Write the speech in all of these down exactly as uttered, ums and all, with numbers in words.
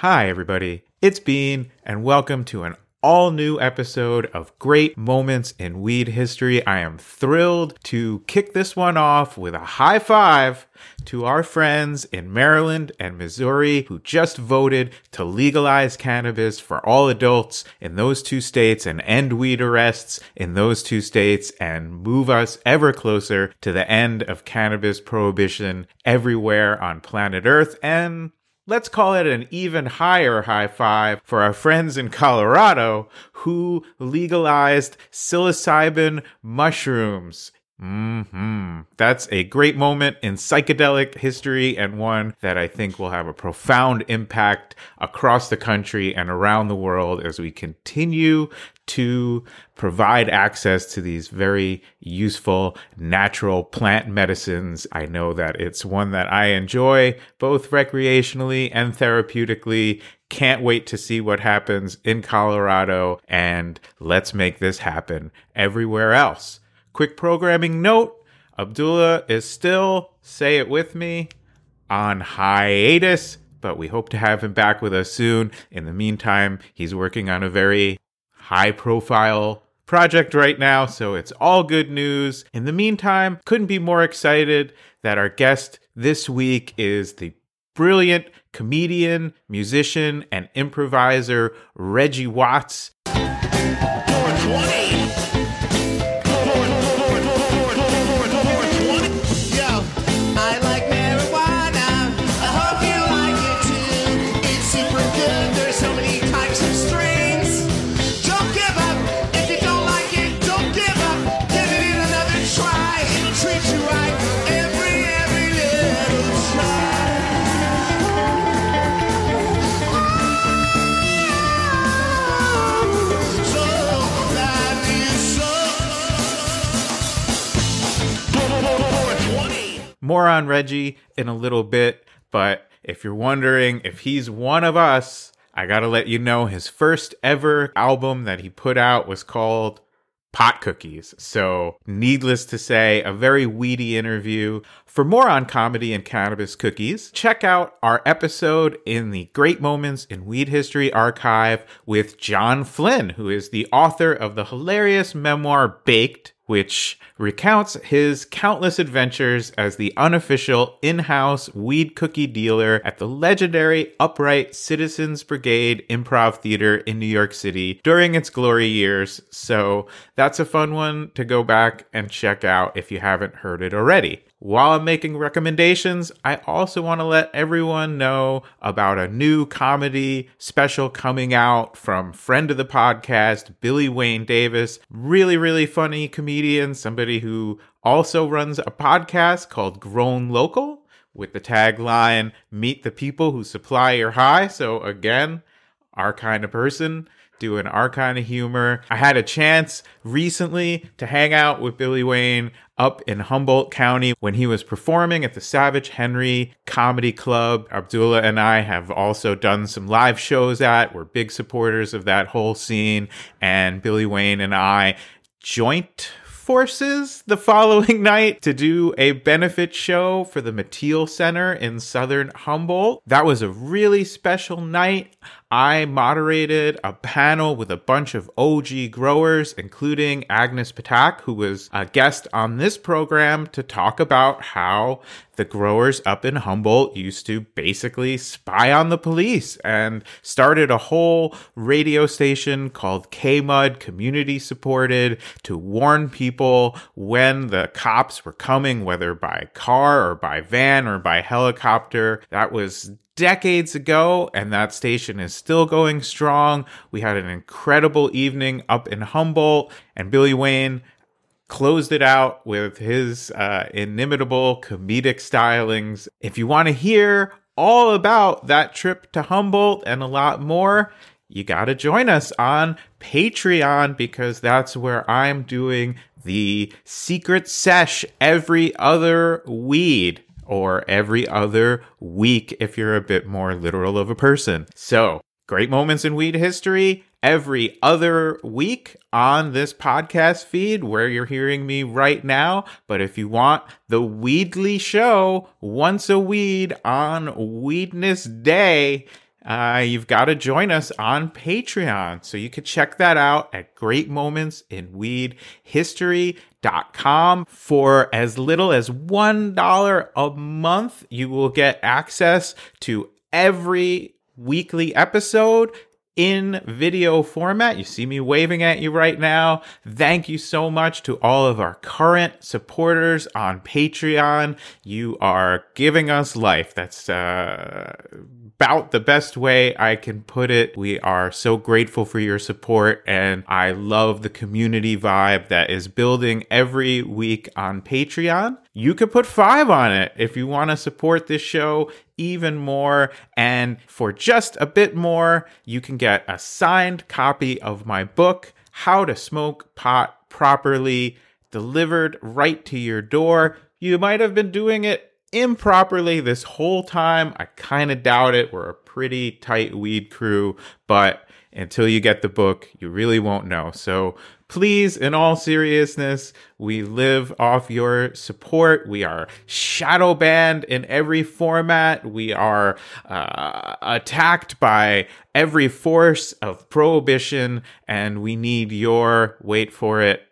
Hi, everybody. It's Bean, and welcome to an all-new episode of Great Moments in Weed History. I am thrilled to kick this one off with a high five to our friends in Maryland and Missouri who just voted to legalize cannabis for all adults in those two states and end weed arrests in those two states and move us ever closer to the end of cannabis prohibition everywhere on planet Earth. And let's call it an even higher high five for our friends in Colorado who legalized psilocybin mushrooms. Mm-hmm. That's a great moment in psychedelic history and one that I think will have a profound impact across the country and around the world as we continue to provide access to these very useful natural plant medicines. I know that it's one that I enjoy both recreationally and therapeutically. Can't wait to see what happens in Colorado, and let's make this happen everywhere else. Quick programming note, Abdullah is still, say it with me, on hiatus, but we hope to have him back with us soon. In the meantime, he's working on a very high-profile project right now, so it's all good news. In the meantime, couldn't be more excited that our guest this week is the brilliant comedian, musician, and improviser Reggie Watts. More on Reggie in a little bit, but if you're wondering if he's one of us, I gotta let you know his first ever album that he put out was called Pot Cookies. So, needless to say, a very weedy interview. For more on comedy and cannabis cookies, check out our episode in the Great Moments in Weed History archive with John Flynn, who is the author of the hilarious memoir Baked, which recounts his countless adventures as the unofficial in-house weed cookie dealer at the legendary Upright Citizens Brigade Improv Theater in New York City during its glory years. So that's a fun one to go back and check out if you haven't heard it already. While I'm making recommendations, I also want to let everyone know about a new comedy special coming out from friend of the podcast, Billy Wayne Davis. Really, really funny comedian, somebody who also runs a podcast called Grown Local with the tagline, "Meet the people who supply your high." So again, our kind of person doing our kind of humor. I had a chance recently to hang out with Billy Wayne up in Humboldt County when he was performing at the Savage Henry Comedy Club. Abdullah and I have also done some live shows at. We're big supporters of that whole scene. And Billy Wayne and I joint forces the following night to do a benefit show for the Mateel Center in Southern Humboldt. That was a really special night. I moderated a panel with a bunch of O G growers, including Agnes Patak, who was a guest on this program to talk about how the growers up in Humboldt used to basically spy on the police and started a whole radio station called K-Mud, community supported, to warn people when the cops were coming, whether by car or by van or by helicopter. That was decades ago, and that station is still going strong. We had an incredible evening up in Humboldt, and Billy Wayne closed it out with his uh, inimitable comedic stylings. If you want to hear all about that trip to Humboldt and a lot more, you got to join us on Patreon, because that's where I'm doing the secret sesh every other weed. Or every other week if you're a bit more literal of a person. So, Great Moments in Weed History every other week on this podcast feed where you're hearing me right now. But if you want the Weedly Show once a weed on Weedness Day, uh, you've got to join us on Patreon. So you can check that out at great moments in weed history dot com. For as little as one dollar a month, you will get access to every weekly episode in video format. You see me waving at you right now. Thank you so much to all of our current supporters on Patreon. You are giving us life. That's uh, about the best way I can put it. We are so grateful for your support, and I love the community vibe that is building every week on Patreon. You could put five on it if you want to support this show even more. And for just a bit more, you can get a signed copy of my book, How to Smoke Pot Properly, delivered right to your door. You might have been doing it improperly this whole time. I kind of doubt it. We're a pretty tight weed crew, but until you get the book, you really won't know. So please, in all seriousness, we live off your support. We are shadow banned in every format. We are uh, attacked by every force of prohibition, and we need your, wait for it,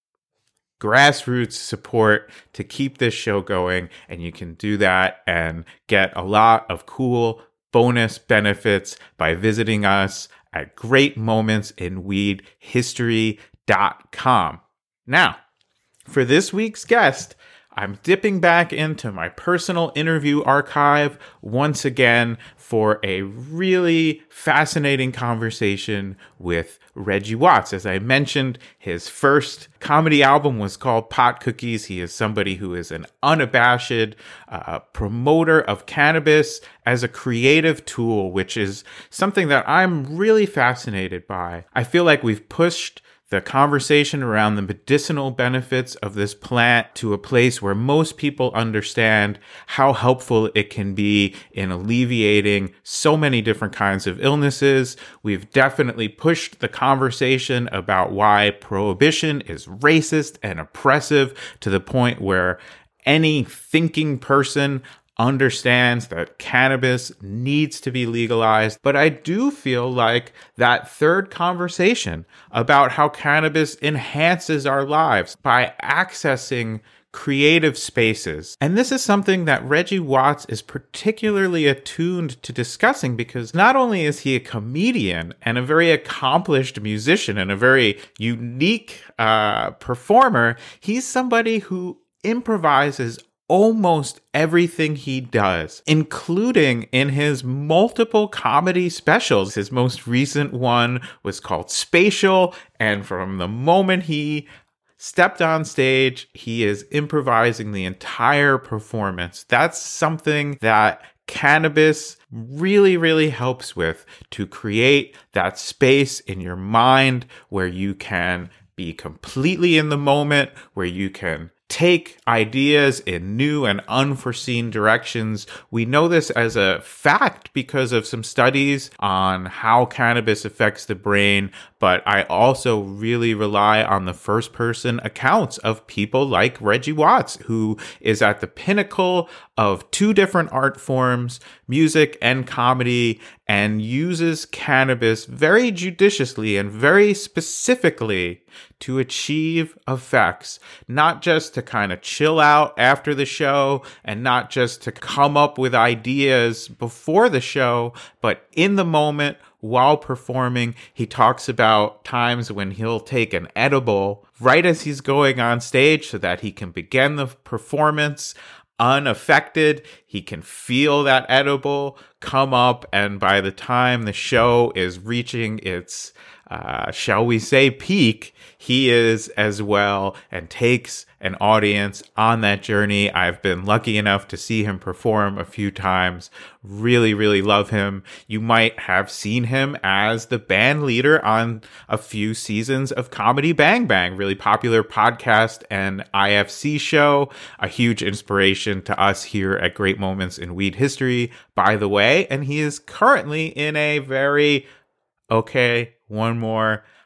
grassroots support to keep this show going. And you can do that and get a lot of cool bonus benefits by visiting us at great moments in weed history dot com. Now, for this week's guest, I'm dipping back into my personal interview archive once again for a really fascinating conversation with Reggie Watts. As I mentioned, his first comedy album was called Pot Cookies. He is somebody who is an unabashed uh, promoter of cannabis as a creative tool, which is something that I'm really fascinated by. I feel like we've pushed the conversation around the medicinal benefits of this plant to a place where most people understand how helpful it can be in alleviating so many different kinds of illnesses. We've definitely pushed the conversation about why prohibition is racist and oppressive to the point where any thinking person understands that cannabis needs to be legalized. But I do feel like that third conversation about how cannabis enhances our lives by accessing creative spaces. And this is something that Reggie Watts is particularly attuned to discussing, because not only is he a comedian and a very accomplished musician and a very unique uh, performer, he's somebody who improvises almost everything he does, including in his multiple comedy specials. His most recent one was called Spatial, and from the moment he stepped on stage, he is improvising the entire performance. That's something that cannabis really, really helps with, to create that space in your mind where you can be completely in the moment, where you can take ideas in new and unforeseen directions. We know this as a fact because of some studies on how cannabis affects the brain, but I also really rely on the first person accounts of people like Reggie Watts, who is at the pinnacle of two different art forms, music and comedy, and uses cannabis very judiciously and very specifically to achieve effects, not just to kind of chill out after the show and not just to come up with ideas before the show, but in the moment while performing. He talks about times when he'll take an edible right as he's going on stage so that he can begin the performance unaffected. He can feel that edible come up, and by the time the show is reaching its Uh, shall we say, peak, he is as well, and takes an audience on that journey. I've been lucky enough to see him perform a few times. Really, really love him. You might have seen him as the band leader on a few seasons of Comedy Bang Bang, really popular podcast and I F C show, a huge inspiration to us here at Great Moments in Weed History, by the way. And he is currently in a very, okay, one more,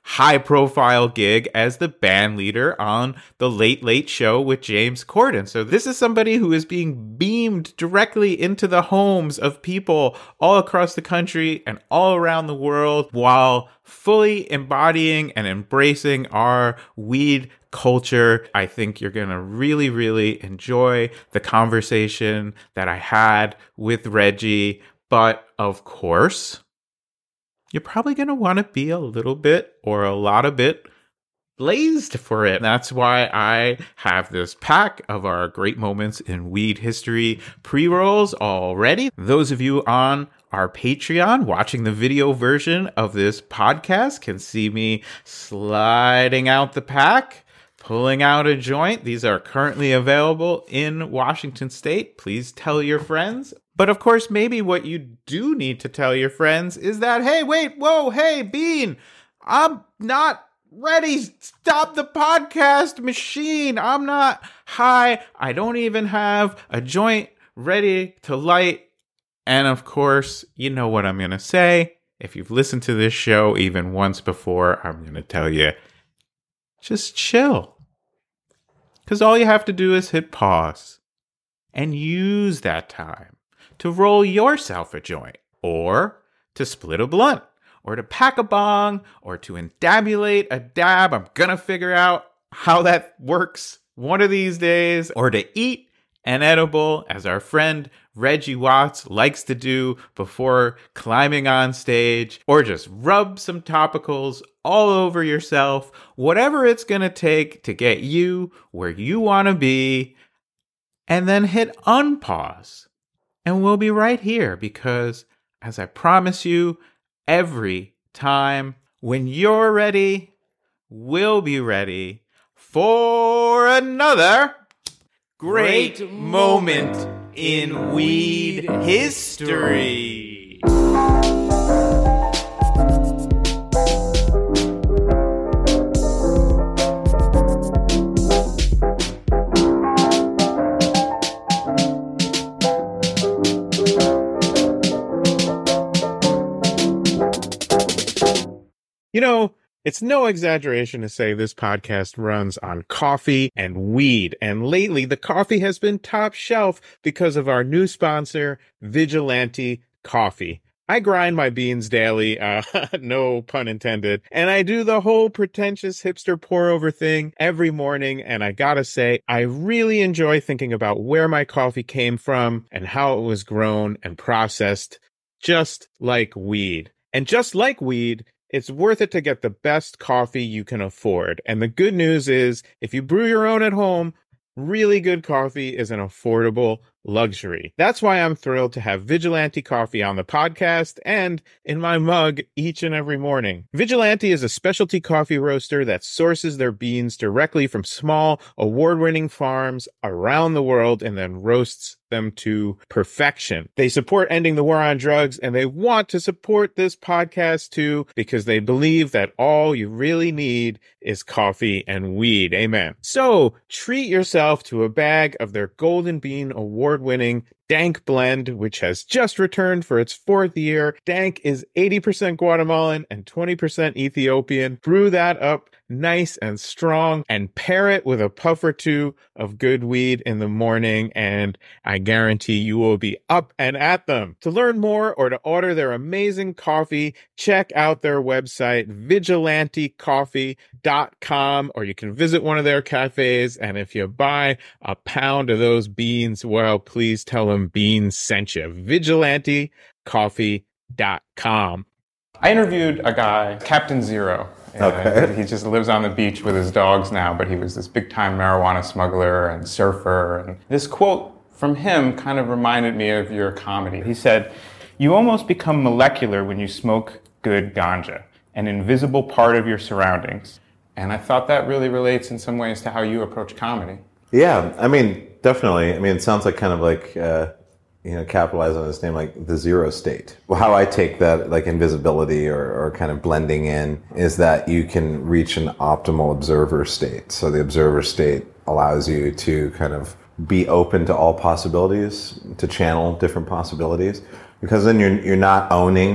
high-profile gig as the band leader on The Late Late Show with James Corden. So this is somebody who is being beamed directly into the homes of people all across the country and all around the world while fully embodying and embracing our weed culture. I think you're going to really, really enjoy the conversation that I had with Reggie. But of course, you're probably going to want to be a little bit or a lot of bit blazed for it. That's why I have this pack of our great moments in weed history pre-rolls already. Those of you on our Patreon watching the video version of this podcast can see me sliding out the pack, pulling out a joint. These are currently available in Washington State. Please tell your friends. But of course, maybe what you do need to tell your friends is that, hey, wait, whoa, hey, Bean, I'm not ready. Stop the podcast machine. I'm not high. I don't even have a joint ready to light. And of course, you know what I'm going to say. If you've listened to this show even once before, I'm going to tell you, just chill. Because all you have to do is hit pause and use that time to roll yourself a joint, or to split a blunt, or to pack a bong, or to endabulate a dab. I'm gonna figure out how that works one of these days, or to eat an edible, as our friend Reggie Watts likes to do before climbing on stage, or just rub some topicals all over yourself, whatever it's gonna take to get you where you wanna be, and then hit unpause. And we'll be right here because, as I promise you, every time when you're ready, we'll be ready for another great moment in weed history. You know, it's no exaggeration to say this podcast runs on coffee and weed. And lately, the coffee has been top shelf because of our new sponsor, Vigilante Coffee. I grind my beans daily, uh, no pun intended, and I do the whole pretentious hipster pour-over thing every morning, and I gotta say, I really enjoy thinking about where my coffee came from and how it was grown and processed, just like weed. And just like weed, it's worth it to get the best coffee you can afford. And the good news is, if you brew your own at home, really good coffee is an affordable luxury. That's why I'm thrilled to have Vigilante Coffee on the podcast and in my mug each and every morning. Vigilante is a specialty coffee roaster that sources their beans directly from small, award-winning farms around the world and then roasts them to perfection. They support ending the war on drugs, and they want to support this podcast too because they believe that all you really need is coffee and weed. Amen. So treat yourself to a bag of their Golden Bean award-winning Dank blend, which has just returned for its fourth year. Dank is eighty percent Guatemalan and twenty percent Ethiopian. Brew that up nice and strong and pair it with a puff or two of good weed in the morning, and I guarantee you will be up and at them. To learn more or to order their amazing coffee, check out their website, vigilante coffee dot com, or you can visit one of their cafes, and if you buy a pound of those beans, well, please tell them Beans sent you. vigilante coffee dot com. I interviewed a guy, Captain Zero. Okay. He just lives on the beach with his dogs now, but he was this big-time marijuana smuggler and surfer. And this quote from him kind of reminded me of your comedy. He said, "You almost become molecular when you smoke good ganja, an invisible part of your surroundings." And I thought that really relates in some ways to how you approach comedy. Yeah, I mean, definitely. I mean, it sounds like kind of like, uh, you know, capitalize on this name, like the zero state. Well, how I take that, like invisibility or, or kind of blending in, is that you can reach an optimal observer state. So the observer state allows you to kind of be open to all possibilities, to channel different possibilities, because then you're you're not owning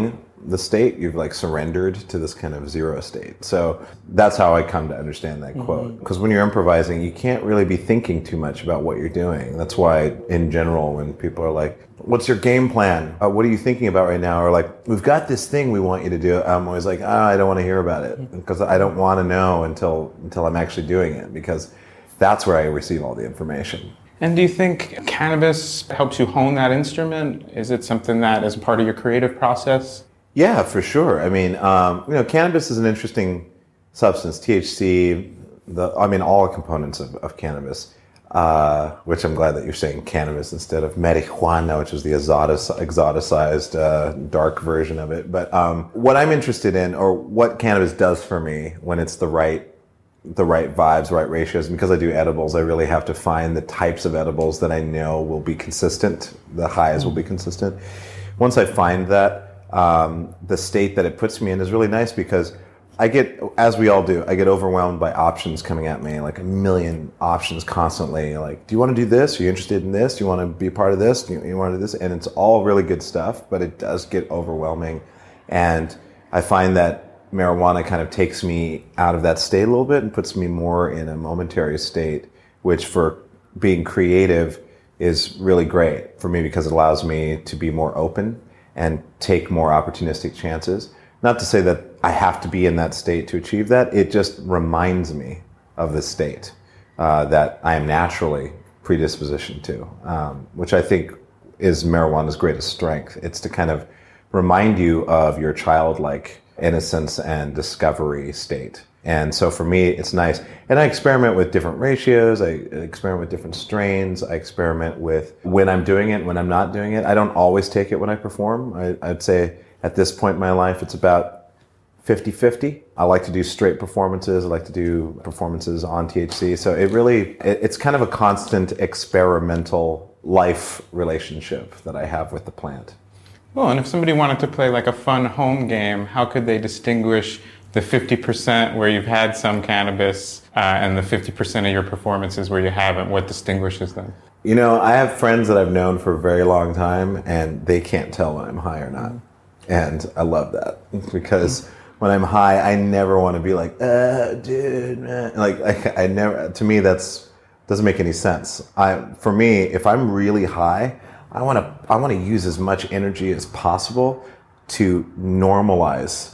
the state. You've like surrendered to this kind of zero state. So that's how I come to understand that quote. Because when you're improvising, you can't really be thinking too much about what you're doing. That's why, in general, when people are like, what's your game plan? Uh, what are you thinking about right now? Or like, we've got this thing we want you to do. I'm always like, oh, I don't want to hear about it because I don't want to know until until I'm actually doing it, because that's where I receive all the information. And do you think cannabis helps you hone that instrument? Is it something that is part of your creative process? Yeah, for sure. I mean, um, you know, cannabis is an interesting substance. T H C, the I mean, all components of, of cannabis, uh, which I'm glad that you're saying cannabis instead of marijuana, which is the exotic, exoticized uh, dark version of it. But um, what I'm interested in, or what cannabis does for me when it's the right the right vibes, right ratios. And because I do edibles, I really have to find the types of edibles that I know will be consistent. The highs will be consistent. Once I find that, um, the state that it puts me in is really nice, because I get, as we all do, I get overwhelmed by options coming at me, like a million options constantly. Like, do you want to do this? Are you interested in this? Do you want to be part of this? Do you, you want to do this? And it's all really good stuff, but it does get overwhelming. And I find that marijuana kind of takes me out of that state a little bit and puts me more in a momentary state, which for being creative is really great for me, because it allows me to be more open and take more opportunistic chances. Not to say that I have to be in that state to achieve that. It just reminds me of the state uh, that I am naturally predispositioned to, um, which I think is marijuana's greatest strength. It's to kind of remind you of your childlike innocence and discovery state. And so for me, it's nice. And I experiment with different ratios. I experiment with different strains. I experiment with when I'm doing it, when I'm not doing it. I don't always take it when I perform. I, I'd say at this point in my life, it's about fifty-fifty. I like to do straight performances. I like to do performances on T H C. So it really, it, it's kind of a constant experimental life relationship that I have with the plant. Well, and if somebody wanted to play like a fun home game, how could they distinguish the fifty percent where you've had some cannabis uh, and the fifty percent of your performances where you haven't? What distinguishes them? You know, I have friends that I've known for a very long time, and they can't tell when I'm high or not. And I love that, because when I'm high, I never want to be like, uh, dude, man. Like, I, I never, to me, that's, doesn't make any sense. I, for me, if I'm really high, I want to I want to use as much energy as possible to normalize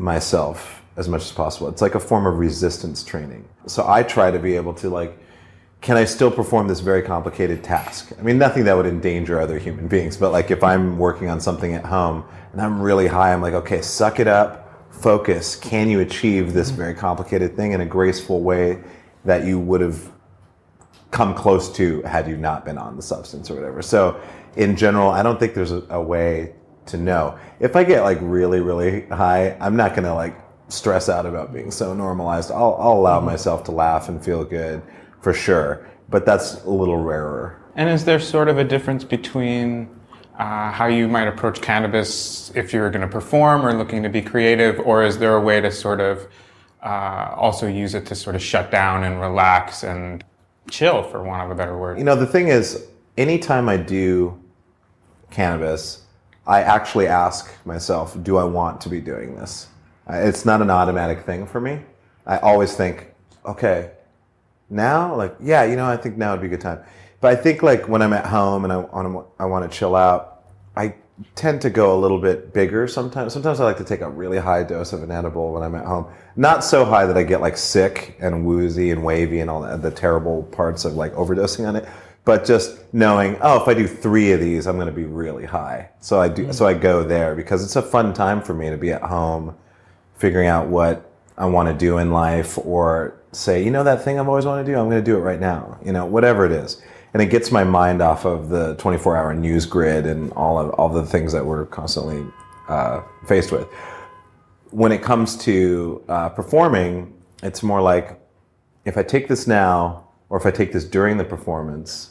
myself as much as possible. It's like a form of resistance training. So I try to be able to, like, can I still perform this very complicated task? I mean, nothing that would endanger other human beings, but like if I'm working on something at home and I'm really high, I'm like, okay, suck it up, focus. Can you achieve this very complicated thing in a graceful way that you would have come close to had you not been on the substance or whatever? So in general, I don't think there's a, a way to know. If I get like really, really high, I'm not going to like stress out about being so normalized. I'll, I'll allow myself to laugh and feel good for sure, but that's a little rarer. And is there sort of a difference between uh, how you might approach cannabis if you're going to perform or looking to be creative, or is there a way to sort of uh, also use it to sort of shut down and relax and chill, for want of a better word? You know, the thing is, anytime I do cannabis, I actually ask myself, do I want to be doing this? It's not an automatic thing for me. I always think, okay, now, like, yeah, you know, I think now would be a good time. But I think like when I'm at home and I want to, I want to chill out, I tend to go a little bit bigger sometimes. Sometimes I like to take a really high dose of an edible when I'm at home. Not so high that I get like sick and woozy and wavy and all that, the terrible parts of like overdosing on it. But just knowing, oh, if I do three of these, I'm going to be really high. So I do. Mm-hmm. So I go there because it's a fun time for me to be at home, figuring out what I want to do in life, or say, you know, that thing I've always wanted to do, I'm going to do it right now. You know, whatever it is, and it gets my mind off of the twenty-four hour news grid and all of all the things that we're constantly uh, faced with. When it comes to uh, performing, it's more like if I take this now, or if I take this during the performance,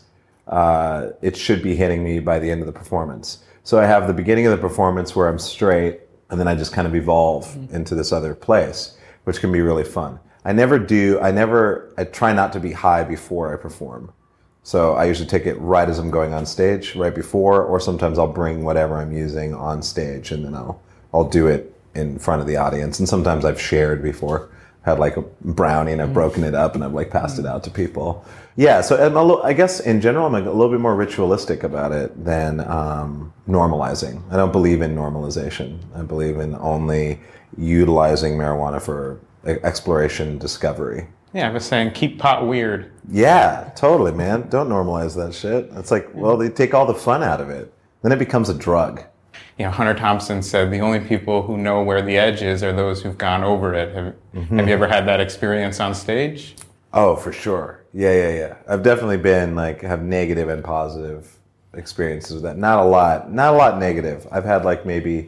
uh, it should be hitting me by the end of the performance. So I have the beginning of the performance where I'm straight, and then I just kind of evolve mm-hmm. into this other place, which can be really fun. I never do, I never, I try not to be high before I perform. So I usually take it right as I'm going on stage, right before, or sometimes I'll bring whatever I'm using on stage and then I'll I'll do it in front of the audience. And sometimes I've shared before, had like a brownie and I've broken it up and I've like passed it out to people. Yeah, so I'm a little, I guess in general, I'm like a little bit more ritualistic about it than um, normalizing. I don't believe in normalization. I believe in only utilizing marijuana for exploration, discovery. Yeah, I was saying keep pot weird. Yeah, totally, man. Don't normalize that shit. It's like, well, they take all the fun out of it. Then it becomes a drug. You know, Hunter Thompson said the only people who know where the edge is are those who've gone over it. Have, mm-hmm. have you ever had that experience on stage? Oh, for sure. Yeah, yeah, yeah. I've definitely been like, have negative and positive experiences with that. Not a lot, not a lot negative. I've had like maybe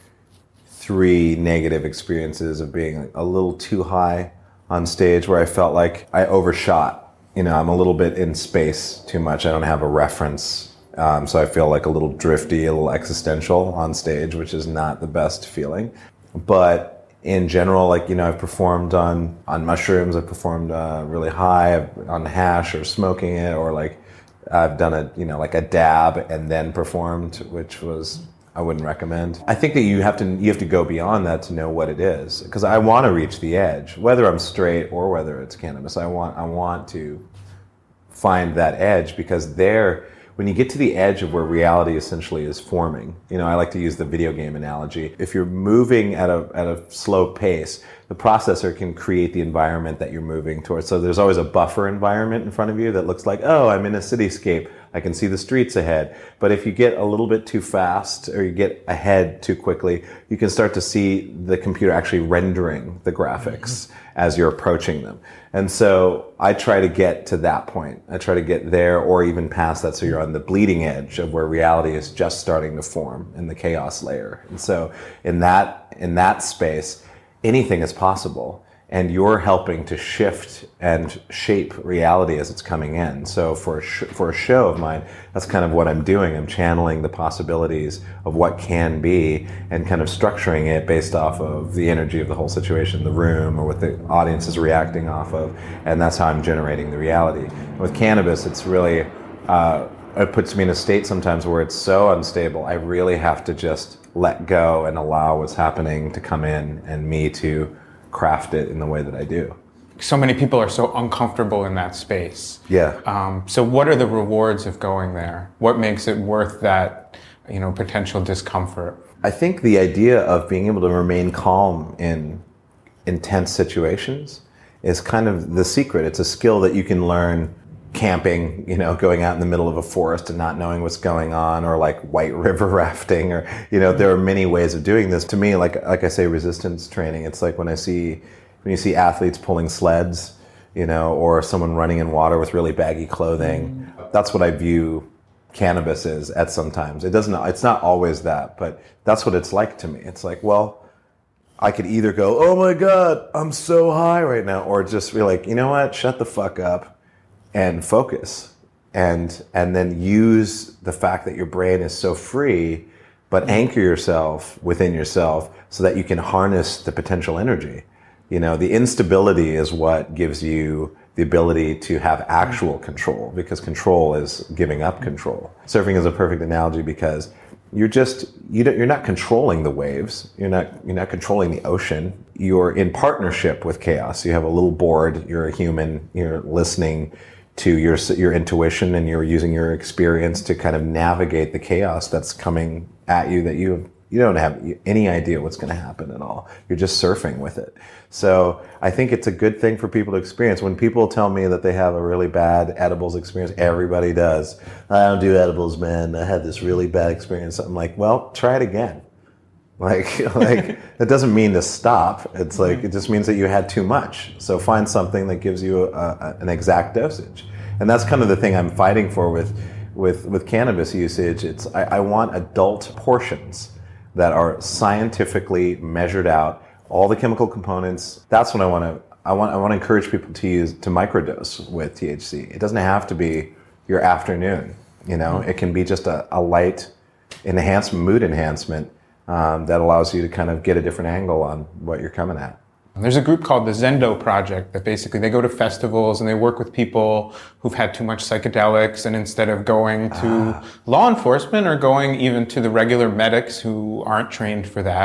three negative experiences of being a little too high on stage where I felt like I overshot. You know, I'm a little bit in space too much. I don't have a reference. Um, so I feel like a little drifty, a little existential on stage, which is not the best feeling. But in general, like, you know, I've performed on, on mushrooms, I've performed uh, really high I've, on hash or smoking it, or like I've done a, you know, like a dab and then performed, which was, I wouldn't recommend. I think that you have to, you have to go beyond that to know what it is. Because I want to reach the edge, whether I'm straight or whether it's cannabis. I want, I want to find that edge, because there, when you get to the edge of where reality essentially is forming, you know, I like to use the video game analogy. If you're moving at a at a slow pace, the processor can create the environment that you're moving towards. So there's always a buffer environment in front of you that looks like, oh, I'm in a cityscape. I can see the streets ahead. But if you get a little bit too fast or you get ahead too quickly, you can start to see the computer actually rendering the graphics as you're approaching them. And so I try to get to that point. I try to get there or even past that, so you're on the bleeding edge of where reality is just starting to form in the chaos layer. And so in that in that space, anything is possible. And you're helping to shift and shape reality as it's coming in. So for a, sh- for a show of mine, that's kind of what I'm doing. I'm channeling the possibilities of what can be and kind of structuring it based off of the energy of the whole situation, the room, or what the audience is reacting off of. And that's how I'm generating the reality. With cannabis, it's really, uh, it puts me in a state sometimes where it's so unstable. I really have to just let go and allow what's happening to come in and me to craft it in the way that I do. So many people are so uncomfortable in that space. Yeah. Um, so what are the rewards of going there? What makes it worth that, you know, potential discomfort? I think the idea of being able to remain calm in intense situations is kind of the secret. It's a skill that you can learn camping, you know, going out in the middle of a forest and not knowing what's going on, or like white river rafting, or, you know, there are many ways of doing this. To me, like like I say, resistance training, it's like when I see, when you see athletes pulling sleds, you know, or someone running in water with really baggy clothing, that's what I view cannabis is at sometimes. It doesn't, it's not always that, but that's what it's like to me. It's like, well, I could either go, oh my God, I'm so high right now, or just be like, you know what, shut the fuck up and focus, and and then use the fact that your brain is so free, but anchor yourself within yourself so that you can harness the potential energy. You know, the instability is what gives you the ability to have actual control, because control is giving up control. Surfing is a perfect analogy because you're just, you don't, you're not controlling the waves. You're not, you're not controlling the ocean. You're in partnership with chaos. You have a little board. You're a human. You're listening to your your intuition, and you're using your experience to kind of navigate the chaos that's coming at you that you you don't have any idea what's going to happen at all. You're just surfing with it. So I think it's a good thing for people to experience. When people tell me that they have a really bad edibles experience, everybody does. I don't do edibles, man. I had this really bad experience. I'm like, well, try it again. Like, like it doesn't mean to stop. It's like, it just means that you had too much. So find something that gives you a, a, an exact dosage. And that's kind of the thing I'm fighting for with, with, with cannabis usage. It's, I, I want adult portions that are scientifically measured out, all the chemical components. That's what I want to, I want, I want to encourage people to use, to microdose with T H C. It doesn't have to be your afternoon, you know, it can be just a, a light enhancement, mood enhancement, Um, that allows you to kind of get a different angle on what you're coming at. There's a group called the Zendo Project that basically they go to festivals and they work with people who've had too much psychedelics, and instead of going to ah. law enforcement or going even to the regular medics who aren't trained for that,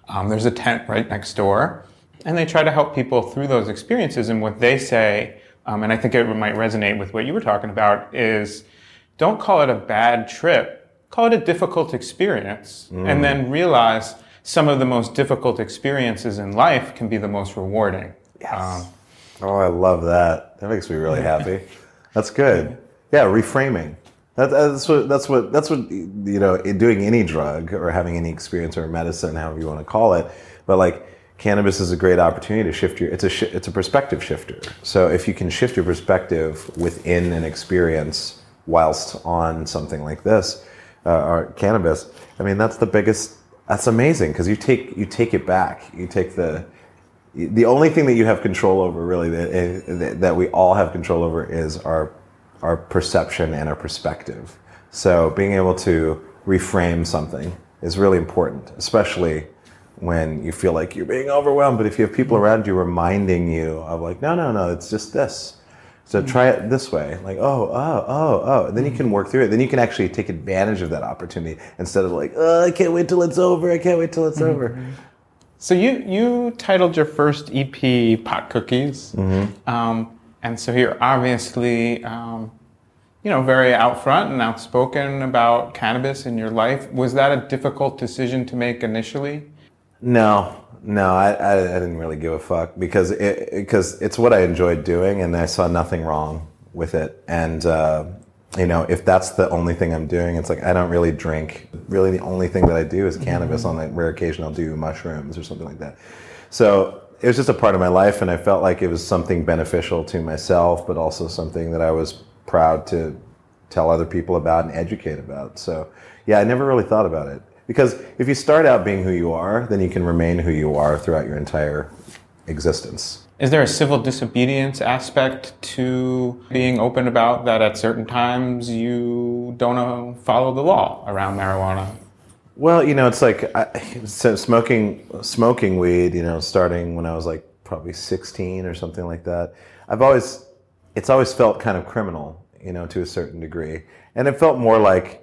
Um, there's a tent right next door. And they try to help people through those experiences. And what they say, um, and I think it might resonate with what you were talking about, is don't call it a bad trip, call it a difficult experience. Mm. And then realize some of the most difficult experiences in life can be the most rewarding. Yes. Um, oh, I love that. That makes me really happy. That's good. Yeah, reframing. That, that's what. That's what. That's what. You know, doing any drug or having any experience or medicine, however you want to call it, but like. Cannabis is a great opportunity to shift your. It's a sh- it's a perspective shifter. So if you can shift your perspective within an experience whilst on something like this, uh, or cannabis, I mean that's the biggest. That's amazing because you take you take it back. You take the the only thing that you have control over, really, that that we all have control over, is our our perception and our perspective. So being able to reframe something is really important, especially when you feel like you're being overwhelmed. But if you have people around you reminding you of like, no, no, no, it's just this. So try it this way. Like, oh, oh, oh, oh. And then you can work through it. Then you can actually take advantage of that opportunity instead of like, oh, I can't wait till it's over. I can't wait till it's mm-hmm. over. So you, you titled your first E P Pot Cookies. Mm-hmm. Um, and so you're obviously, um, you know, very out front and outspoken about cannabis in your life. Was that a difficult decision to make initially? No, no, I, I, I didn't really give a fuck because it, because it's what I enjoyed doing and I saw nothing wrong with it. And, uh, you know, if that's the only thing I'm doing, it's like I don't really drink. Really the only thing that I do is cannabis. Mm-hmm. On a rare occasion I'll do mushrooms or something like that. So it was just a part of my life and I felt like it was something beneficial to myself, but also something that I was proud to tell other people about and educate about. So yeah, I never really thought about it. Because if you start out being who you are, then you can remain who you are throughout your entire existence. Is there a civil disobedience aspect to being open about that at certain times you don't follow the law around marijuana? Well, you know, it's like I, so smoking smoking weed, you know, starting when I was like probably sixteen or something like that. I've always, it's always felt kind of criminal, you know, to a certain degree. And it felt more like,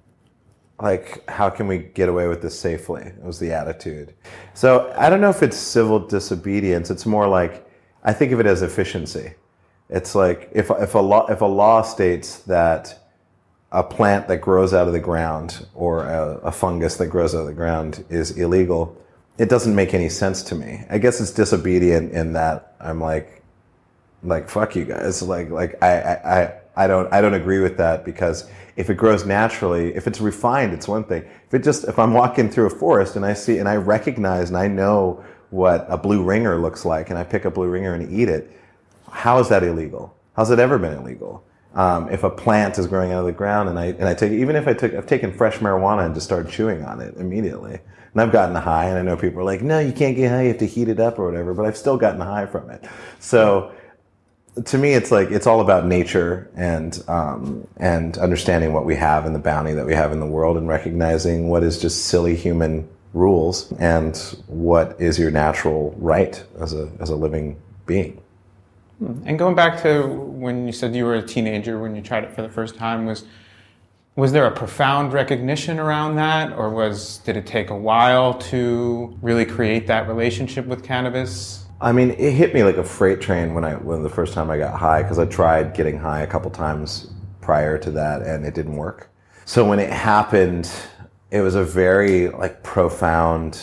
Like, how can we get away with this safely? It was the attitude. So I don't know if it's civil disobedience. It's more like, I think of it as efficiency. It's like if if a law if a law states that a plant that grows out of the ground or a, a fungus that grows out of the ground is illegal, it doesn't make any sense to me. I guess it's disobedient in that I'm like, like fuck you guys. Like like I I. I I don't I don't agree with that because if it grows naturally, if it's refined, it's one thing. If it just if I'm walking through a forest and I see and I recognize and I know what a blue ringer looks like and I pick a blue ringer and eat it, how is that illegal? How's it ever been illegal? Um, if a plant is growing out of the ground and I and I take even if I took I've taken fresh marijuana and just started chewing on it immediately. And I've gotten high and I know people are like, no, you can't get high, you have to heat it up or whatever, but I've still gotten high from it. So to me, it's like it's all about nature and um, and understanding what we have and the bounty that we have in the world and recognizing what is just silly human rules and what is your natural right as a as a living being. And going back to when you said you were a teenager when you tried it for the first time, was was there a profound recognition around that, or was did it take a while to really create that relationship with cannabis? I mean, it hit me like a freight train when I when the first time I got high, because I tried getting high a couple times prior to that and it didn't work. So when it happened, it was a very like profound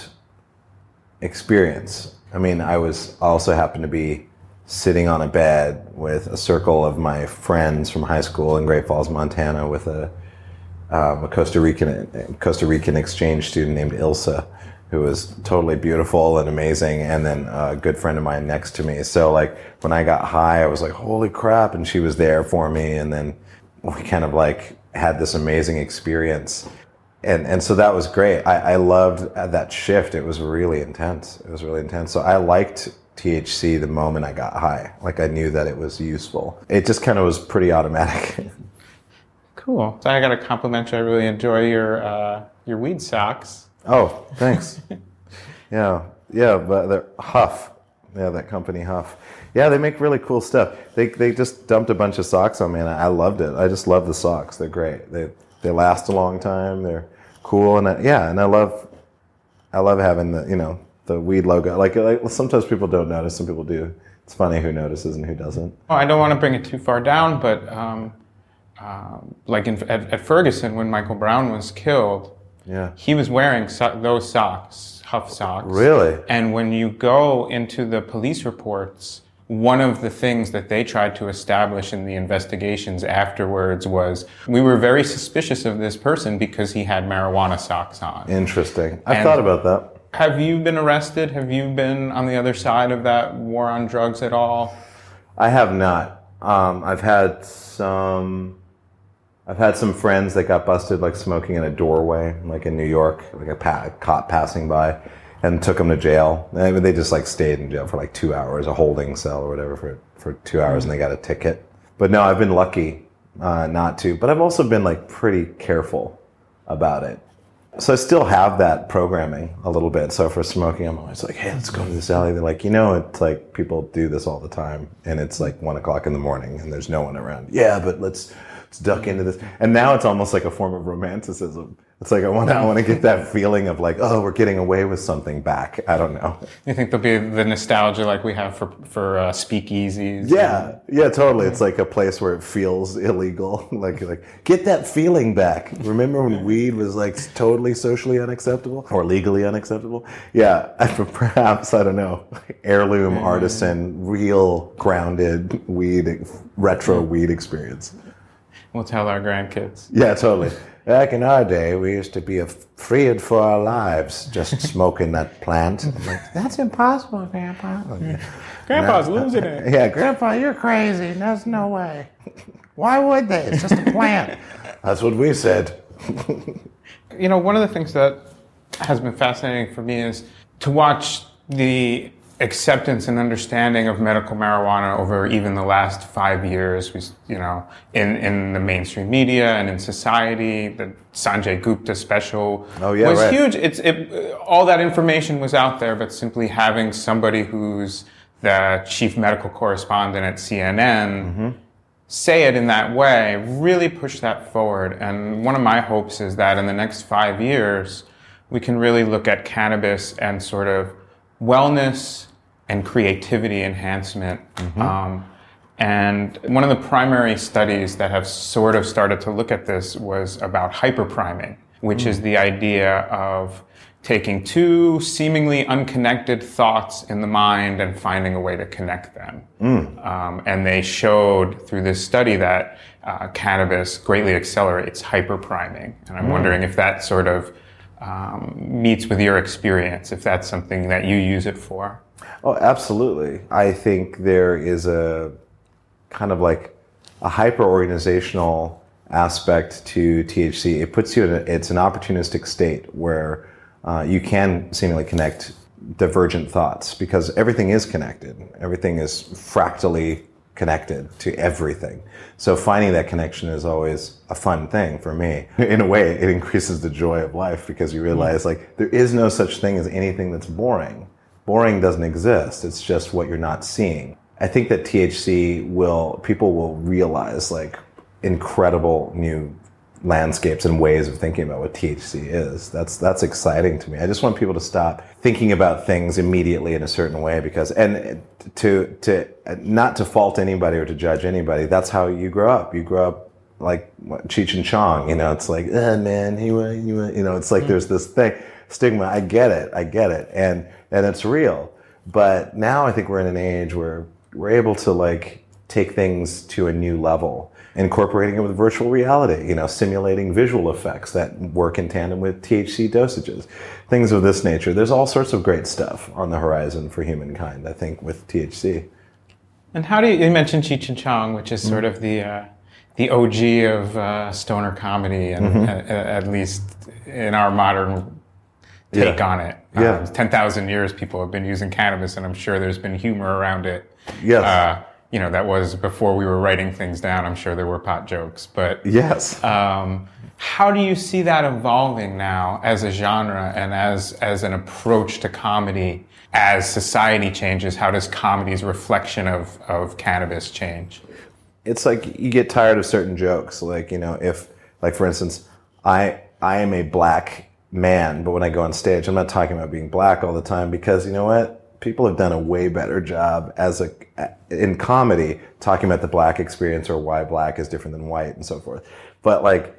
experience. I mean, I was also happened to be sitting on a bed with a circle of my friends from high school in Great Falls, Montana, with a um, a Costa Rican Costa Rican exchange student named Ilsa, who was totally beautiful and amazing, and then a good friend of mine next to me. So like when I got high, I was like, holy crap, and she was there for me, and then we kind of like had this amazing experience. And and so that was great. I, I loved that shift. It was really intense. It was really intense. So I liked T H C the moment I got high. Like I knew that it was useful. It just kind of was pretty automatic. Cool. So I got to compliment you. I really enjoy your uh, your weed socks. Oh, thanks. yeah, yeah, but they're Huff. Yeah, that company Huff. Yeah, they make really cool stuff. They they just dumped a bunch of socks on me, and I, I loved it. I just love the socks. They're great. They they last a long time. They're cool, and I, yeah, and I love I love having the, you know, the weed logo. Like, like sometimes people don't notice, some people do. It's funny who notices and who doesn't. Well, I don't want to bring it too far down, but um, um, like in, at, at Ferguson, when Michael Brown was killed, yeah, he was wearing so- those socks, Huff socks. Really? And when you go into the police reports, one of the things that they tried to establish in the investigations afterwards was we were very suspicious of this person because he had marijuana socks on. Interesting. I've And thought about that. Have you been arrested? Have you been on the other side of that war on drugs at all? I have not. Um, I've had some. I've had some friends that got busted, like smoking in a doorway, like in New York, like a pa- cop passing by, and took them to jail. I mean, they just like stayed in jail for like two hours, a holding cell or whatever for for two hours, and they got a ticket. But no, I've been lucky uh, not to. But I've also been like pretty careful about it. So I still have that programming a little bit. So for smoking, I'm always like, hey, let's go to this alley. They're like, you know, it's like people do this all the time, and it's like one o'clock in the morning, and there's no one around. Yeah, but let's let's duck into this. And now it's almost like a form of romanticism. It's like I want I want to get that feeling of like, oh, we're getting away with something back. I don't know. You think there'll be the nostalgia like we have for for uh, speakeasies? Yeah, yeah, totally. It's like a place where it feels illegal. like, like get that feeling back. Remember when weed was like totally socially unacceptable or legally unacceptable? Yeah, perhaps, I don't know, heirloom, mm-hmm. artisan, real grounded weed, retro mm-hmm. weed experience. We'll tell our grandkids. Yeah, totally. Back in our day, we used to be afraid for our lives just smoking that plant. I'm like, that's impossible, Grandpa. Like, Grandpa's no, losing it. Yeah, Grandpa, you're crazy. There's no way. Why would they? It's just a plant. That's what we said. You know, one of the things that has been fascinating for me is to watch the acceptance and understanding of medical marijuana over even the last five years, we, you know, in, in the mainstream media and in society. The Sanjay Gupta special oh, yeah, was right. huge. It's it, all that information was out there, but simply having somebody who's the chief medical correspondent at C N N mm-hmm. say it in that way really pushed that forward. And one of my hopes is that in the next five years, we can really look at cannabis and sort of wellness and creativity enhancement. Mm-hmm. Um, and one of the primary studies that have sort of started to look at this was about hyperpriming, which mm. is the idea of taking two seemingly unconnected thoughts in the mind and finding a way to connect them. Mm. Um, and they showed through this study that uh, cannabis greatly accelerates hyperpriming. And I'm mm. wondering if that sort of um, meets with your experience, if that's something that you use it for. Oh, absolutely. I think there is a kind of like a hyper-organizational aspect to T H C. It puts you in a, it's an opportunistic state where uh, you can seemingly connect divergent thoughts because everything is connected. Everything is fractally connected to everything. So finding that connection is always a fun thing for me. In a way, it increases the joy of life because you realize like there is no such thing as anything that's boring. Boring doesn't exist. It's just what you're not seeing. I think that T H C will, people will realize like incredible new landscapes and ways of thinking about what T H C is. That's, that's exciting to me. I just want people to stop thinking about things immediately in a certain way because, and to, to, not to fault anybody or to judge anybody. That's how you grow up. You grow up like Cheech and Chong, you know, it's like, oh man, he went, you went, you know, it's like there's this thing, stigma. I get it. I get it. And, and it's real. But now I think we're in an age where we're able to like take things to a new level, incorporating it with virtual reality, you know, simulating visual effects that work in tandem with T H C dosages, things of this nature. There's all sorts of great stuff on the horizon for humankind, I think, with T H C. And how do you, you mentioned Cheech and Chong, which is sort mm-hmm. of the, uh, the O G of uh, stoner comedy, and mm-hmm. at, at least in our modern take yeah. on it. Yeah. Um, ten thousand years people have been using cannabis, and I'm sure there's been humor around it. Yes. Uh, you know, that was before we were writing things down. I'm sure there were pot jokes. But yes. Um, how do you see that evolving now as a genre and as, as an approach to comedy? As society changes, how does comedy's reflection of, of cannabis change? It's like you get tired of certain jokes. Like, you know, if, like for instance, I I am a black man, but when I go on stage, I'm not talking about being black all the time because you know what? People have done a way better job as a in comedy talking about the black experience or why black is different than white and so forth. But like,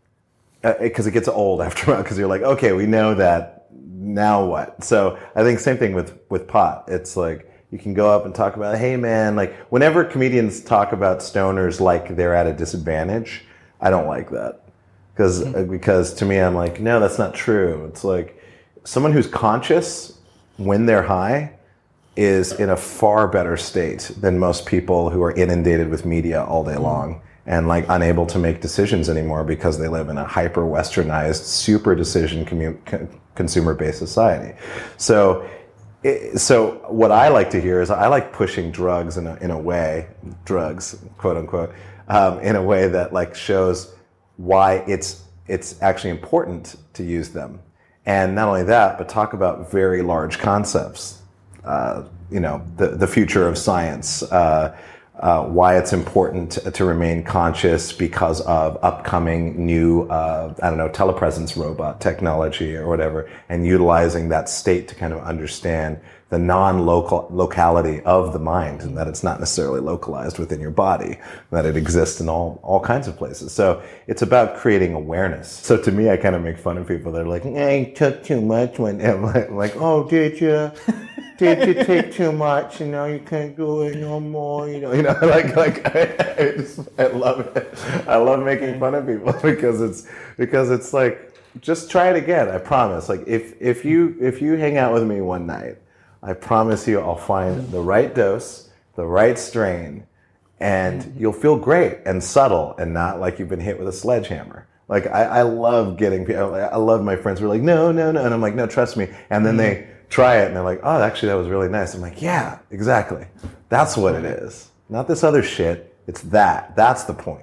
because it gets old after a while, because you're like, okay, we know that, now what? So I think same thing with with pot. It's like you can go up and talk about, hey man, like whenever comedians talk about stoners like they're at a disadvantage, I don't like that. Because because to me, I'm like, no, that's not true. It's like someone who's conscious when they're high is in a far better state than most people who are inundated with media all day long and like unable to make decisions anymore because they live in a hyper westernized, super decision commu- con- consumer-based society. So, it, so what I like to hear is I like pushing drugs in a, in a way, drugs, quote unquote, um, in a way that like shows why it's it's actually important to use them. And not only that, but talk about very large concepts. Uh, you know, the, the future of science, uh, uh, why it's important to, to remain conscious because of upcoming new, uh, I don't know, telepresence robot technology or whatever, and utilizing that state to kind of understand the non-local locality of the mind, and that it's not necessarily localized within your body, that it exists in all, all kinds of places. So it's about creating awareness. So to me, I kind of make fun of people that are like, I took too much one. I'm like, like, oh, did you? Did you take too much? You know, you can't do it no more. You know, you know, like, like I, I, just, I love it. I love making fun of people because it's because it's like, just try it again. I promise. Like, if if you if you hang out with me one night, I promise you I'll find the right dose, the right strain, and you'll feel great and subtle and not like you've been hit with a sledgehammer. Like, I, I love getting people, I love my friends who are like, no, no, no. And I'm like, no, trust me. And then they try it and they're like, oh, actually, that was really nice. I'm like, yeah, exactly. That's what it is. Not this other shit. It's that. That's the point.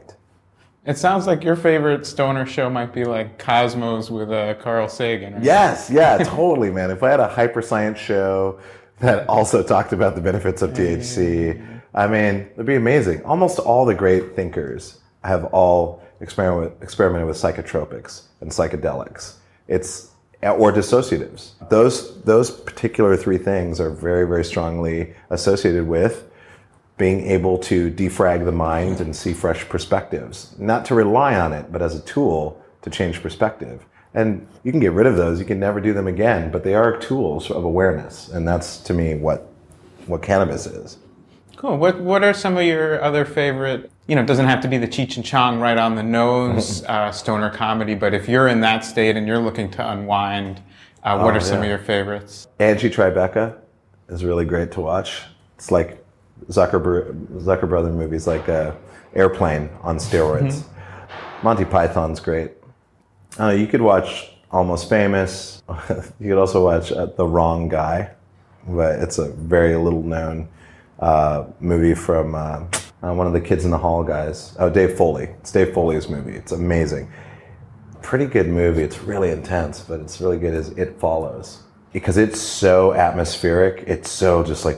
It sounds like your favorite stoner show might be like Cosmos with uh, Carl Sagan, right? Yes, yeah, totally, man. If I had a hyper science show that also talked about the benefits of T H C, I mean, it'd be amazing. Almost all the great thinkers have all experiment, experimented with psychotropics and psychedelics. It's or dissociatives. Those those particular three things are very, very strongly associated with being able to defrag the mind and see fresh perspectives. Not to rely on it, but as a tool to change perspective. And you can get rid of those, you can never do them again, but they are tools of awareness. And that's, to me, what what cannabis is. Cool. What what are some of your other favorite, you know, it doesn't have to be the Cheech and Chong right on the nose uh, stoner comedy, but if you're in that state and you're looking to unwind, uh, what oh, are some yeah. of your favorites? Angie Tribeca is really great to watch. It's like Zucker, Zucker Brother movies, like uh, Airplane on steroids. Mm-hmm. Monty Python's great. Uh, you could watch Almost Famous. You could also watch uh, The Wrong Guy, but it's a very little known uh, movie from uh, uh, one of the Kids in the Hall guys. Oh, Dave Foley. It's Dave Foley's movie. It's amazing. Pretty good movie. It's really intense, but it's really good as It Follows. Because it's so atmospheric. It's so just like,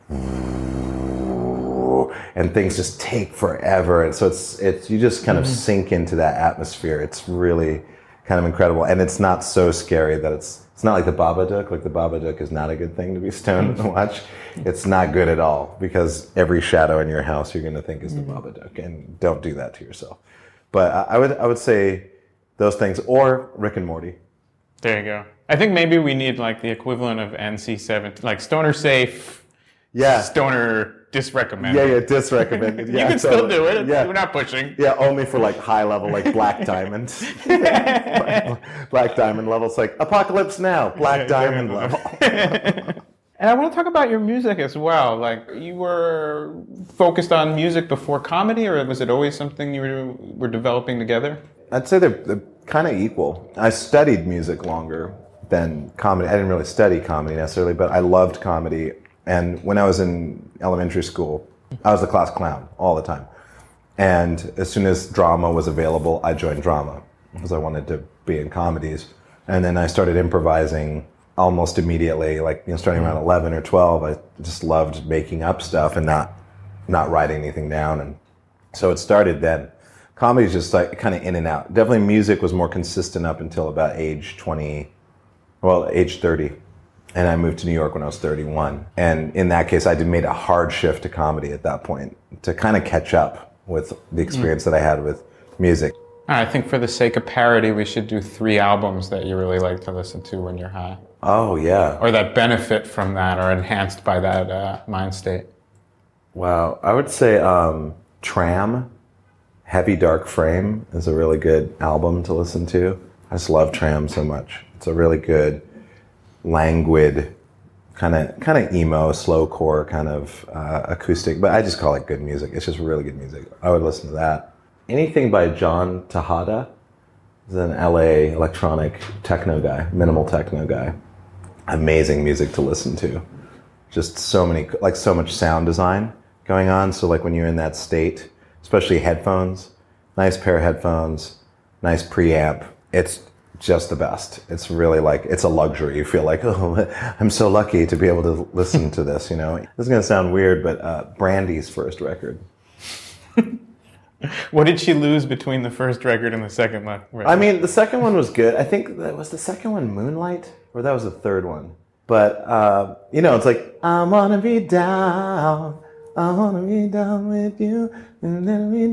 and things just take forever. And so it's, it's you just kind of mm-hmm. sink into that atmosphere. It's really kind of incredible. And it's not so scary that it's, it's not like the Babadook. Like the Babadook is not a good thing to be stoned and watch. It's not good at all because every shadow in your house you're going to think is the Babadook, and don't do that to yourself. But I would, I would say those things, or Rick and Morty. There you go. I think maybe we need like the equivalent of N C seventeen, like stoner safe, yeah, stoner disrecommended. Yeah, yeah, disrecommended. Yeah, you can totally. still do it. Yeah. We're not pushing. Yeah, only for like high level, like Black Diamond. Black Diamond level. It's like Apocalypse Now, Black Diamond level. And I want to talk about your music as well. Like, you were focused on music before comedy, or was it always something you were, were developing together? I'd say they're, they're kind of equal. I studied music longer than comedy. I didn't really study comedy necessarily, but I loved comedy. And when I was in elementary school, I was the class clown all the time. And as soon as drama was available, I joined drama because I wanted to be in comedies. And then I started improvising almost immediately, like, you know, starting around eleven or twelve. I just loved making up stuff and not not writing anything down. And so it started then. Comedy's just like kind of in and out. Definitely music was more consistent up until about age twenty, well, age thirty. And I moved to New York when I was thirty-one. And in that case, I did made a hard shift to comedy at that point to kind of catch up with the experience mm. that I had with music. I think for the sake of parody, we should do three albums that you really like to listen to when you're high. Oh, yeah. Or that benefit from that or enhanced by that uh, mind state. Wow. I would say um, Tram, Heavy Dark Frame is a really good album to listen to. I just love Tram so much. It's a really good, languid, kind of kind of emo, slowcore kind of uh, acoustic, but I just call it good music. It's just really good music. I would listen to that. Anything by John Tejada. He's an L A electronic techno guy, minimal techno guy. Amazing music to listen to. Just so many, like so much sound design going on. So like when you're in that state, especially headphones, nice pair of headphones, nice preamp. It's just the best. It's really like, it's a luxury. You feel like, oh, I'm so lucky to be able to listen to this, you know. This is going to sound weird, but uh, Brandy's first record. What did she lose between the first record and the second one? I mean, the second one was good. I think that was the second one Moonlight, or that was the third one. But, uh, you know, it's like, I want to be down. I want to be down with you and then be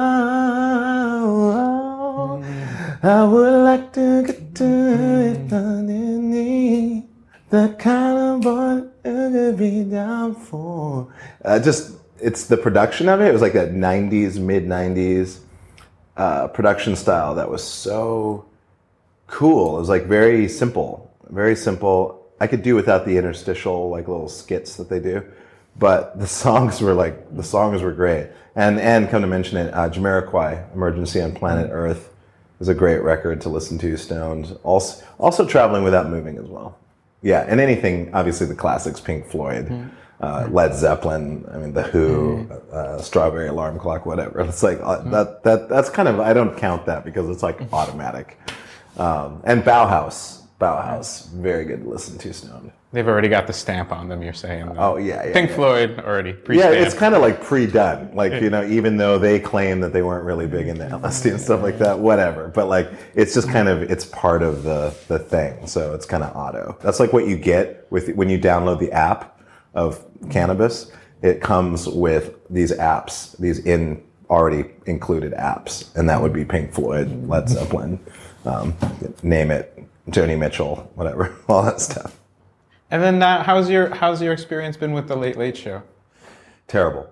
down. I would like to get to it underneath the kind of boy you could be down for. Uh, just, it's the production of it. It was like a nineties, mid nineties uh, production style that was so cool. It was like very simple, very simple. I could do without the interstitial, like little skits that they do. But the songs were like, the songs were great. And, and come to mention it, uh, Jamiroquai, Emergency on Planet Earth, is a great record to listen to, stoned. Also, also Traveling Without Moving as well. Yeah, and anything, obviously the classics, Pink Floyd, mm-hmm. uh, Led Zeppelin, I mean, The Who, mm-hmm. uh, Strawberry Alarm Clock, whatever. It's like, uh, mm-hmm. that, that that's kind of, I don't count that because it's like automatic. Um, and Bauhaus, Bauhaus, very good to listen to, stoned. They've already got the stamp on them, you're saying. Though. Oh, yeah, yeah. Pink yeah. Floyd already pre-stamped. Yeah, it's kind of like pre-done. Like, you know, even though they claim that they weren't really big into L S D and stuff like that, whatever. But, like, it's just kind of, it's part of the, the thing. So it's kind of auto. That's like what you get with when you download the app of cannabis. It comes with these apps, these in already included apps. And that would be Pink Floyd, Led Zeppelin, um, name it, Joni Mitchell, whatever, all that stuff. And then uh, how's your how's your experience been with the Late Late Show? Terrible.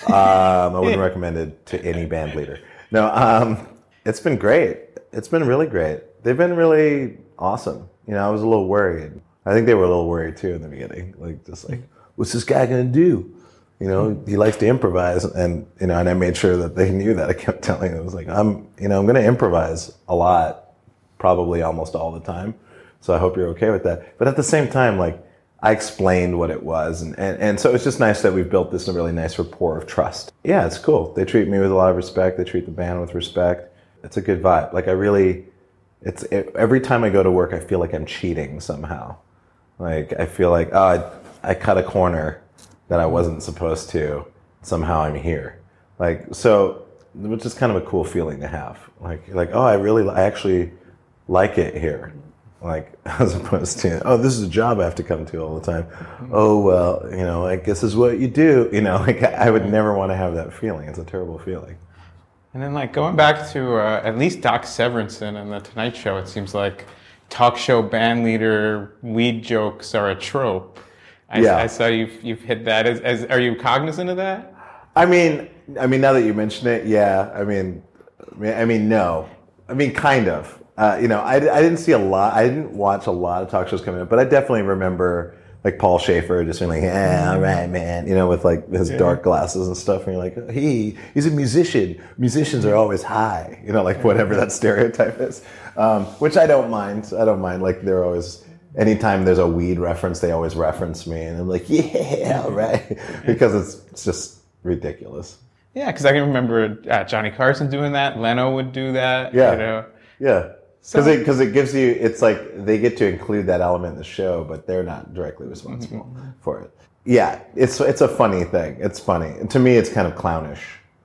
Um, I wouldn't recommend it to any band leader. No, um, it's been great. It's been really great. They've been really awesome. You know, I was a little worried. I think they were a little worried too in the beginning. Like, just like, what's this guy gonna do? You know, he likes to improvise, and you know, and I made sure that they knew that. I kept telling them, I was like, I'm, you know, I'm gonna improvise a lot, probably almost all the time. So I hope you're okay with that. But at the same time, like, I explained what it was, and, and, and so it's just nice that we've built this really nice rapport of trust. Yeah, it's cool. They treat me with a lot of respect. They treat the band with respect. It's a good vibe. Like, I really, it's it, every time I go to work, I feel like I'm cheating somehow. Like, I feel like, oh, I, I cut a corner that I wasn't supposed to. Somehow I'm here. Like, so, which is kind of a cool feeling to have. Like, like oh, I really, I actually like it here. Like, as opposed to, oh, this is a job I have to come to all the time. Oh, well, you know, I guess this is what you do. You know, like, I would never want to have that feeling. It's a terrible feeling. And then, like, going back to uh, at least Doc Severinsen and The Tonight Show, it seems like talk show band leader weed jokes are a trope. I, yeah. I saw you've, you've hit that. As, as, are you cognizant of that? I mean, I mean, now that you mention it, yeah. I mean, I mean, no. I mean, kind of. Uh, you know, I, I didn't see a lot. I didn't watch a lot of talk shows coming up, but I definitely remember like Paul Schaefer just being like, "Yeah, all right, man," you know, with like his yeah. dark glasses and stuff. And you're like, "He, he's a musician. Musicians are always high," you know, like whatever that stereotype is. Um, which I don't mind. I don't mind. Like, they're always, anytime there's a weed reference, they always reference me, and I'm like, "Yeah, all right," because it's, it's just ridiculous. Yeah, because I can remember uh, Johnny Carson doing that. Leno would do that. Yeah. You know? Yeah. Because it, cause it gives you, it's like they get to include that element in the show, but they're not directly responsible mm-hmm. for it. Yeah, it's it's a funny thing. It's funny. And to me, it's kind of clownish.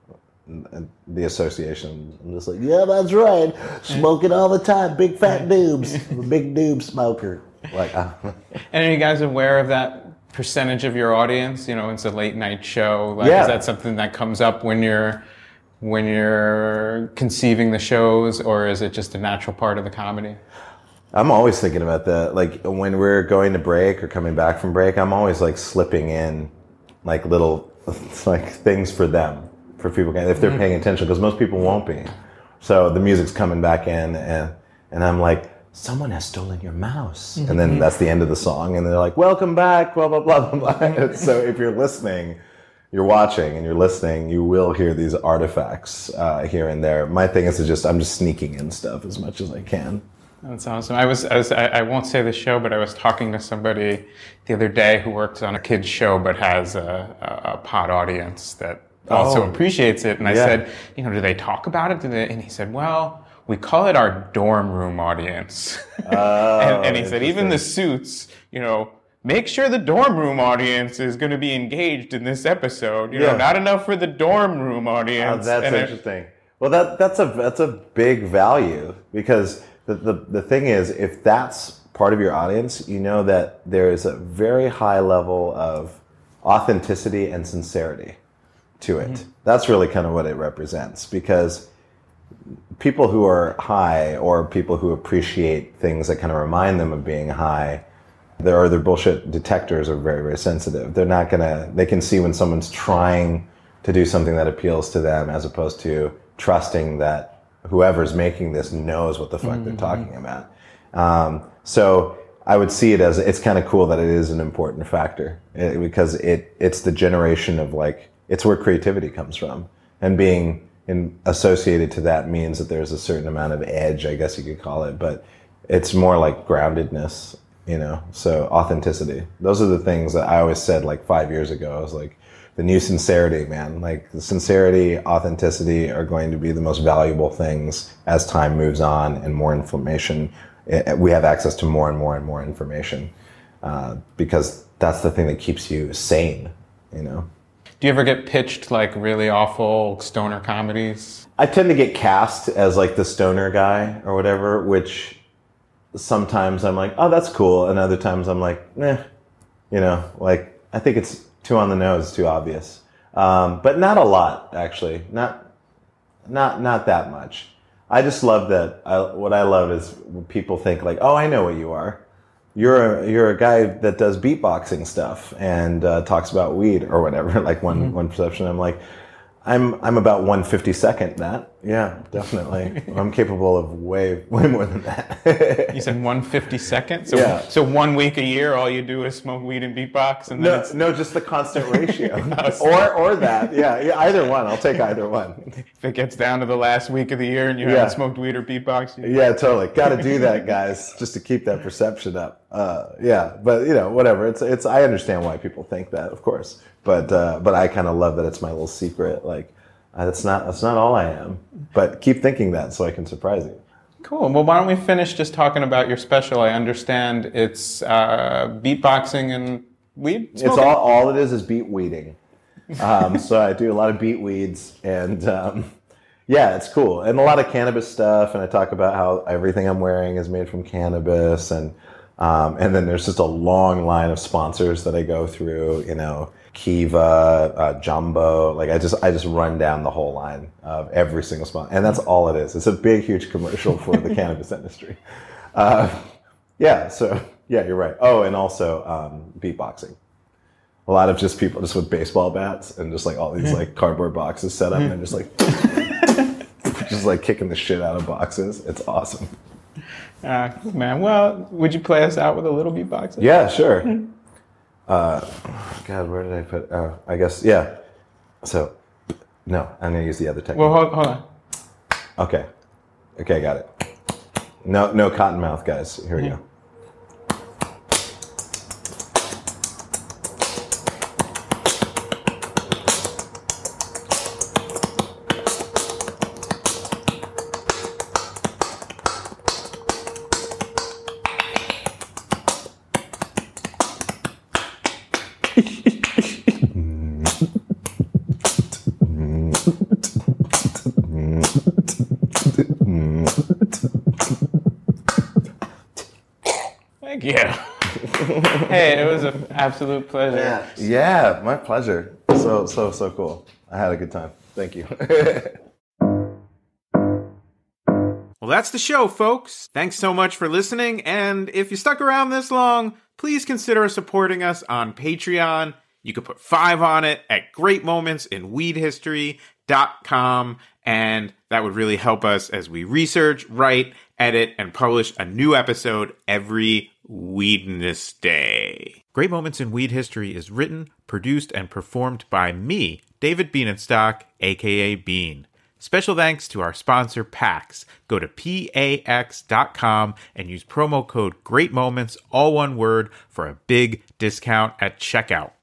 the association. I'm just like, yeah, that's right. Smoking all the time. Big fat noobs. I'm a big noob smoker. Like, uh, And are you guys aware of that percentage of your audience? You know, it's a late night show. Like, Yeah. Is that something that comes up when you're when you're conceiving the shows, or is it just a natural part of the comedy? I'm always thinking about that. Like when we're going to break or coming back from break, I'm always like slipping in like little like things for them, for people if they're paying attention, because most people won't be. So the music's coming back in, and and I'm like, someone has stolen your mouse, and then that's the end of the song, and they're like, welcome back, blah blah blah blah blah. So if you're listening, you're watching and you're listening, you will hear these artifacts uh, here and there. My thing is to just I'm just sneaking in stuff as much as I can. That's awesome. I was, I was, I, I won't say the show, but I was talking to somebody the other day who works on a kids show, but has a, a, a pod audience that also Oh. appreciates it. And I Yeah. said, you know, do they talk about it? Do they? And he said, well, we call it our dorm room audience. Oh, and, and he said, even the interesting. suits, you know, make sure the dorm room audience is going to be engaged in this episode. You know, Yeah. not enough for the dorm room Oh, audience. that's And I- interesting. Well, that that's a that's a big value, because the, the the thing is, if that's part of your audience, you know that there is a very high level of authenticity and sincerity to it. Mm-hmm. That's really kind of what it represents, because people who are high, or people who appreciate things that kind of remind them of being high, their their bullshit detectors are very, very sensitive. They're not gonna, they can see when someone's trying to do something that appeals to them, as opposed to trusting that whoever's making this knows what the fuck mm-hmm. they're talking about. Um, so I would see it as, it's kind of cool that it is an important factor, it, because it it's the generation of like, it's where creativity comes from, and being in, associated to that means that there's a certain amount of edge, I guess you could call it, but it's more like groundedness, you know, so authenticity. Those are the things that I always said like five years ago. I was like, the new sincerity, man, like the sincerity, authenticity are going to be the most valuable things as time moves on and more information. We have access to more and more and more information, uh, because that's the thing that keeps you sane, you know? Do you ever get pitched like really awful stoner comedies? I tend to get cast as like the stoner guy or whatever, which sometimes I'm like, oh, that's cool. And other times I'm like, eh, you know, like, I think it's too on the nose, too obvious. Um, but not a lot, actually. Not, not, not that much. I just love that. I, what I love is when people think like, oh, I know what you are. You're a, you're a guy that does beatboxing stuff and uh, talks about weed or whatever. Like one, mm-hmm. one perception. I'm like, I'm I'm about one fifty-second that. Yeah, definitely. I'm capable of way way more than that. You said one fifty-second? So, yeah. So one week a year, all you do is smoke weed and beatbox? And then no, it's... no, just the constant ratio. or or that. Yeah, yeah, either one. I'll take either one. If it gets down to the last week of the year and you yeah. haven't smoked weed or beatbox. You... Yeah, totally. Got to do that, guys, just to keep that perception up. Uh, yeah, but you know, whatever. It's it's. I understand why people think that, of course. But uh, but I kind of love that it's my little secret. Like, uh, that's not that's not all I am. But keep thinking that so I can surprise you. Cool. Well, why don't we finish just talking about your special? I understand it's uh, beatboxing and weed smoking? It's all all it is is beat weeding. Um, so I do a lot of beat weeds, and um, yeah, it's cool, and a lot of cannabis stuff. And I talk about how everything I'm wearing is made from cannabis, and um, and then there's just a long line of sponsors that I go through. You know. Kiva, uh, Jumbo, like I just I just run down the whole line of every single spot, and that's all it is. It's a big, huge commercial for the cannabis industry. Uh, yeah, so yeah, you're right. Oh, and also um, beatboxing. A lot of just people just with baseball bats and just like all these like cardboard boxes set up, and they're just like just like kicking the shit out of boxes. It's awesome. Uh, man, well, would you play us out with a little beatboxing? Yeah, sure. Uh, God, where did I put? Oh, I guess yeah. So, no, I'm gonna use the other technique. Well, hold, hold on. Okay, okay, got it. No, no cotton mouth, guys. Here we go. Absolute pleasure. Yeah. yeah, my pleasure. So, so, so cool. I had a good time. Thank you. Well, that's the show, folks. Thanks so much for listening. And if you stuck around this long, please consider supporting us on Patreon. You can put five on it at great moments in weed history dot com. And that would really help us as we research, write, edit, and publish a new episode every Weedness Day. Great Moments in Weed History is written, produced, and performed by me, David Bienenstock, aka Bean. Special thanks to our sponsor, PAX. Go to P A X dot com and use promo code GREATMOMENTS, all one word, for a big discount at checkout.